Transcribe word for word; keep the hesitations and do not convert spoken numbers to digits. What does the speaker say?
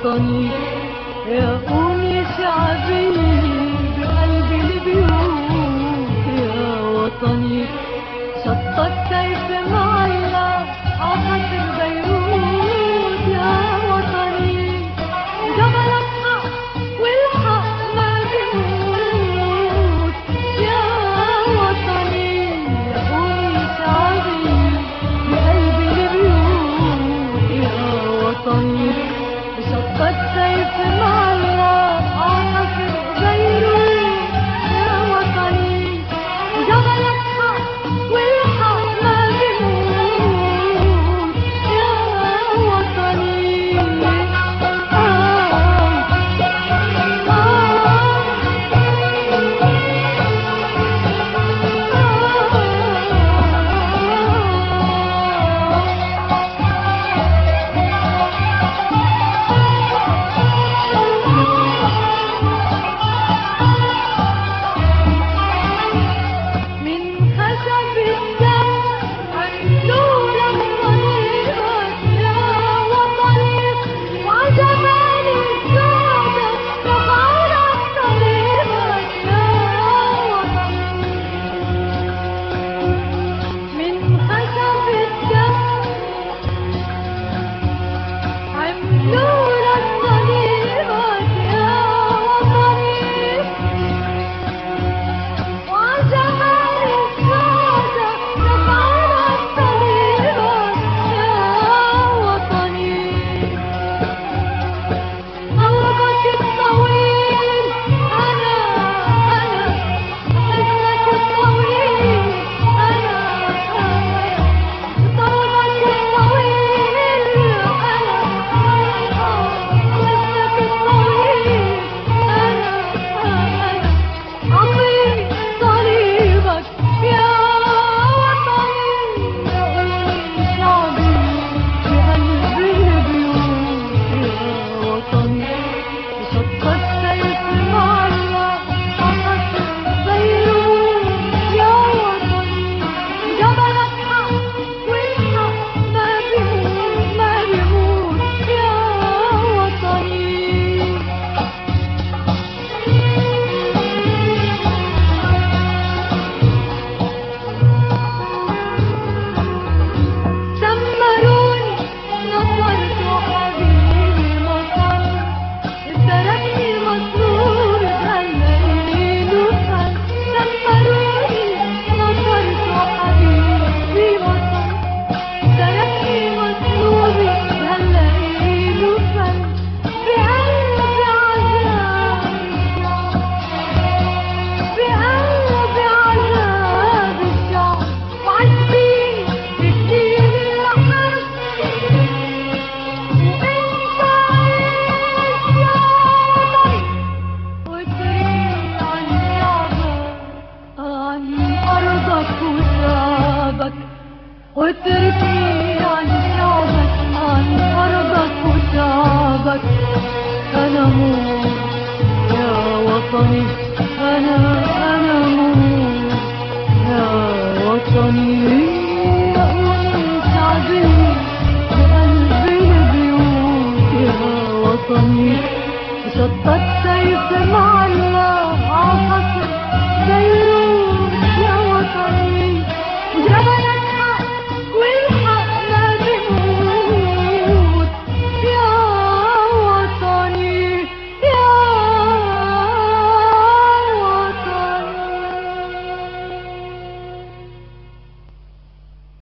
وطني يا قومي شعبي بقلبي البيوت يا وطني. شطك سيف معلق عخصر بيروت يا وطني. جبلك حق والحق ما بيموت يا وطني. يا قومي شعبي بقلبي البيوت يا وطني. شطك سيف معلق عخصر بيروت يا وطني. وجبلك حق والحق ما بيموت يا وطني. واتركني عن شعبك عن أرضك وشعبك. أنا موت يا وطني.